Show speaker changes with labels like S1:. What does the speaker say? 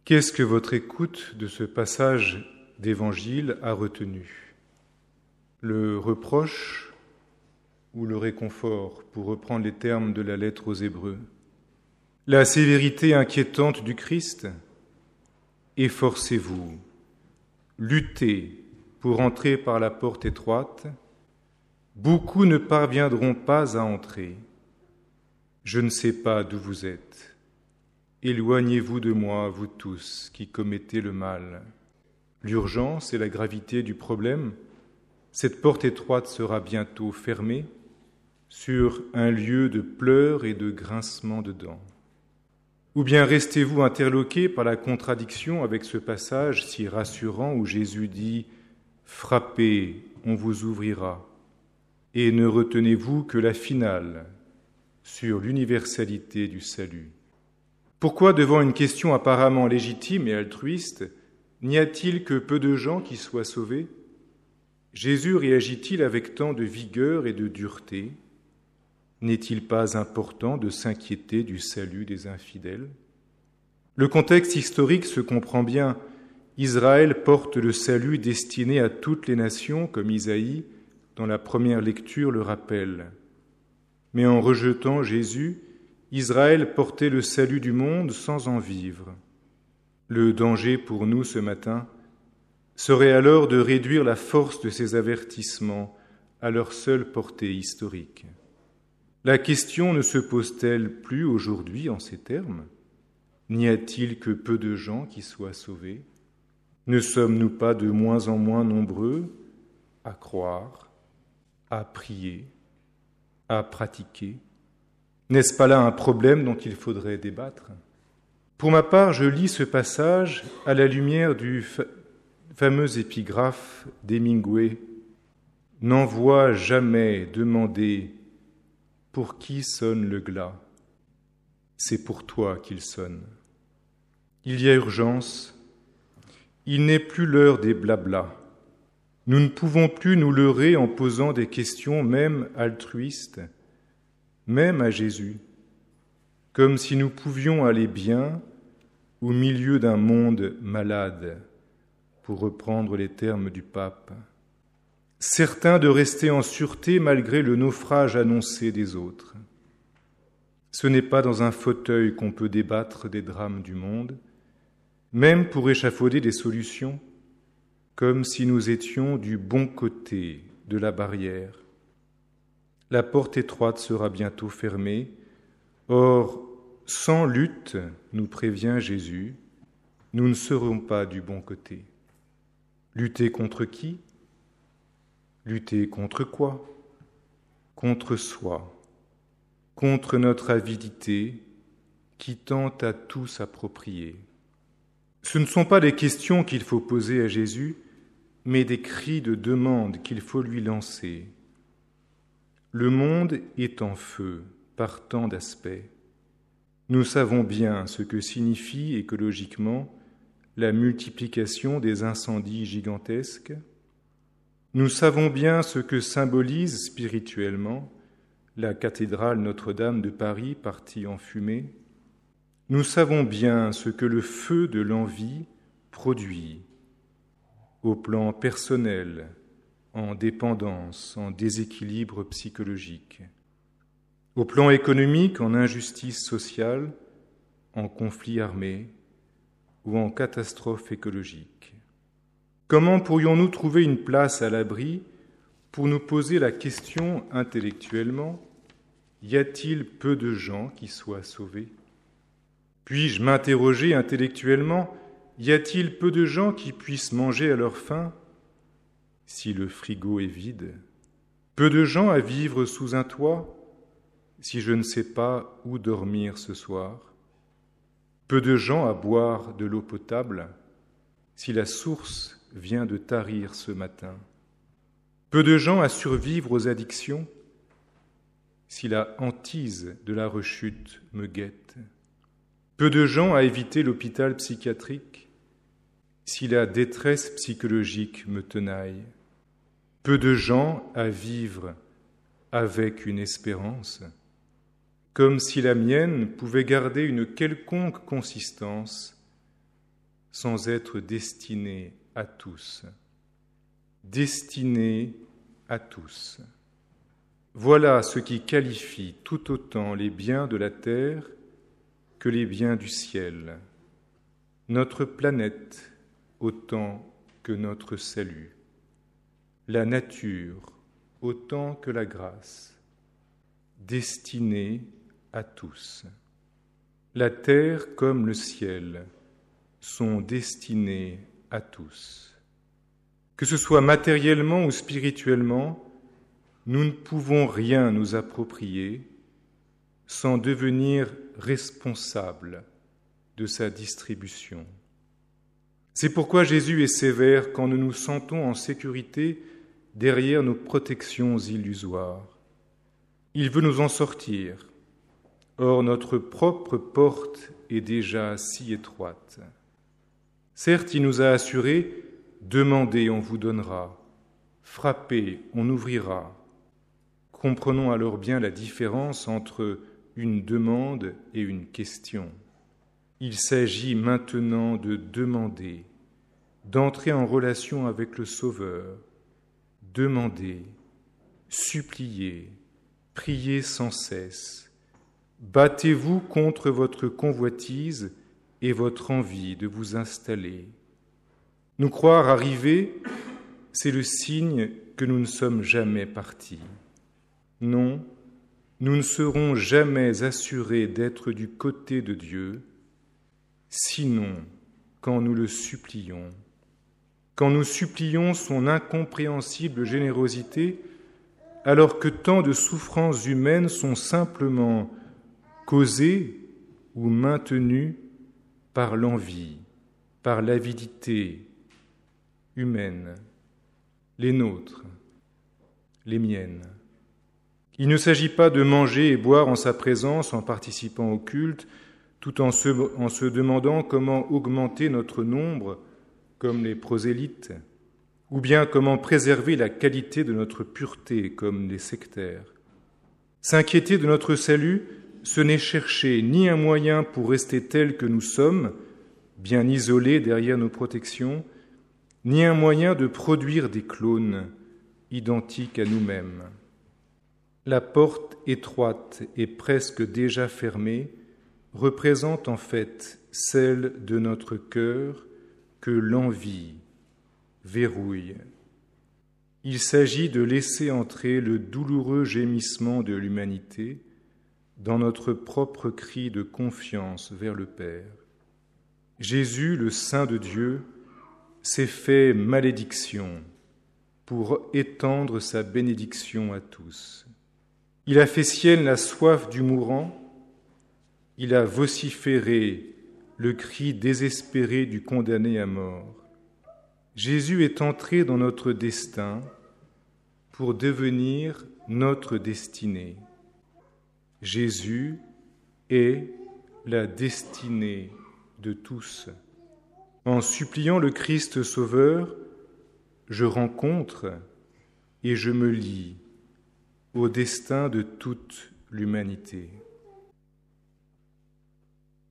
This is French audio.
S1: Qu'est-ce que votre écoute de ce passage d'Évangile a retenu? Le reproche ou le réconfort, pour reprendre les termes de la lettre aux Hébreux? La sévérité inquiétante du Christ? Efforcez-vous, luttez pour entrer par la porte étroite. Beaucoup ne parviendront pas à entrer. Je ne sais pas d'où vous êtes. Éloignez-vous de moi, vous tous qui commettez le mal. L'urgence et la gravité du problème, cette porte étroite sera bientôt fermée sur un lieu de pleurs et de grincements de dents. Ou bien restez-vous interloqués par la contradiction avec ce passage si rassurant où Jésus dit « Frappez, on vous ouvrira » et ne retenez-vous que la finale sur l'universalité du salut. Pourquoi, devant une question apparemment légitime et altruiste, n'y a-t-il que peu de gens qui soient sauvés? Jésus réagit-il avec tant de vigueur et de dureté? N'est-il pas important de s'inquiéter du salut des infidèles? Le contexte historique se comprend bien. Israël porte le salut destiné à toutes les nations, comme Isaïe, dans la première lecture, le rappelle. Mais en rejetant Jésus, Israël portait le salut du monde sans en vivre. Le danger pour nous ce matin serait alors de réduire la force de ces avertissements à leur seule portée historique. La question ne se pose-t-elle plus aujourd'hui en ces termes? N'y a-t-il que peu de gens qui soient sauvés? Ne sommes-nous pas de moins en moins nombreux à croire, à prier, à pratiquer? N'est-ce pas là un problème dont il faudrait débattre? Pour ma part, je lis ce passage à la lumière du fameux épigraphe d'Hemingway. « N'envoie jamais demander pour qui sonne le glas. C'est pour toi qu'il sonne. Il y a urgence. Il n'est plus l'heure des blablas. Nous ne pouvons plus nous leurrer en posant des questions même altruistes, même à Jésus, comme si nous pouvions aller bien au milieu d'un monde malade, pour reprendre les termes du pape, certains de rester en sûreté malgré le naufrage annoncé des autres. Ce n'est pas dans un fauteuil qu'on peut débattre des drames du monde, même pour échafauder des solutions, comme si nous étions du bon côté de la barrière. La porte étroite sera bientôt fermée. Or, sans lutte, nous prévient Jésus, nous ne serons pas du bon côté. Lutter contre qui? Lutter contre quoi? Contre soi, contre notre avidité qui tente à tout s'approprier. Ce ne sont pas des questions qu'il faut poser à Jésus, mais des cris de demande qu'il faut lui lancer. Le monde est en feu par tant d'aspects. Nous savons bien ce que signifie écologiquement la multiplication des incendies gigantesques. Nous savons bien ce que symbolise spirituellement la cathédrale Notre-Dame de Paris partie en fumée. Nous savons bien ce que le feu de l'envie produit au plan personnel, en dépendance, en déséquilibre psychologique, au plan économique, en injustice sociale, en conflit armé ou en catastrophe écologique. Comment pourrions-nous trouver une place à l'abri pour nous poser la question intellectuellement, y a-t-il peu de gens qui soient sauvés? Puis-je m'interroger intellectuellement, y a-t-il peu de gens qui puissent manger à leur faim si le frigo est vide? Peu de gens à vivre sous un toit si je ne sais pas où dormir ce soir? Peu de gens à boire de l'eau potable si la source vient de tarir ce matin? Peu de gens à survivre aux addictions si la hantise de la rechute me guette? Peu de gens à éviter l'hôpital psychiatrique si la détresse psychologique me tenaille? Peu de gens à vivre avec une espérance, comme si la mienne pouvait garder une quelconque consistance sans être destiné à tous. Destiné à tous. Voilà ce qui qualifie tout autant les biens de la terre que les biens du ciel, notre planète autant que notre salut, la nature autant que la grâce, destinée à tous. La terre comme le ciel sont destinés à tous. Que ce soit matériellement ou spirituellement, nous ne pouvons rien nous approprier sans devenir responsables de sa distribution. C'est pourquoi Jésus est sévère quand nous nous sentons en sécurité derrière nos protections illusoires. Il veut nous en sortir. Or, notre propre porte est déjà si étroite. Certes, il nous a assuré « Demandez, on vous donnera. Frappez, on ouvrira. » Comprenons alors bien la différence entre une demande et une question. Il s'agit maintenant de demander, d'entrer en relation avec le Sauveur, demander, supplier, prier sans cesse. Battez-vous contre votre convoitise et votre envie de vous installer. Nous croire arriver, c'est le signe que nous ne sommes jamais partis. Non, nous ne serons jamais assurés d'être du côté de Dieu, sinon quand nous le supplions. Quand nous supplions son incompréhensible générosité, alors que tant de souffrances humaines sont simplement causées ou maintenues par l'envie, par l'avidité humaine, les nôtres, les miennes. Il ne s'agit pas de manger et boire en sa présence en participant au culte, tout en se demandant comment augmenter notre nombre, comme les prosélytes, ou bien comment préserver la qualité de notre pureté, comme les sectaires. S'inquiéter de notre salut, ce n'est chercher ni un moyen pour rester tels que nous sommes, bien isolés derrière nos protections, ni un moyen de produire des clones identiques à nous-mêmes. La porte étroite et presque déjà fermée représente en fait celle de notre cœur que l'envie verrouille. Il s'agit de laisser entrer le douloureux gémissement de l'humanité dans notre propre cri de confiance vers le Père. Jésus, le Saint de Dieu, s'est fait malédiction pour étendre sa bénédiction à tous. Il a fait sienne la soif du mourant, il a vociféré le cri désespéré du condamné à mort. Jésus est entré dans notre destin pour devenir notre destinée. Jésus est la destinée de tous. En suppliant le Christ Sauveur, je rencontre et je me lie au destin de toute l'humanité.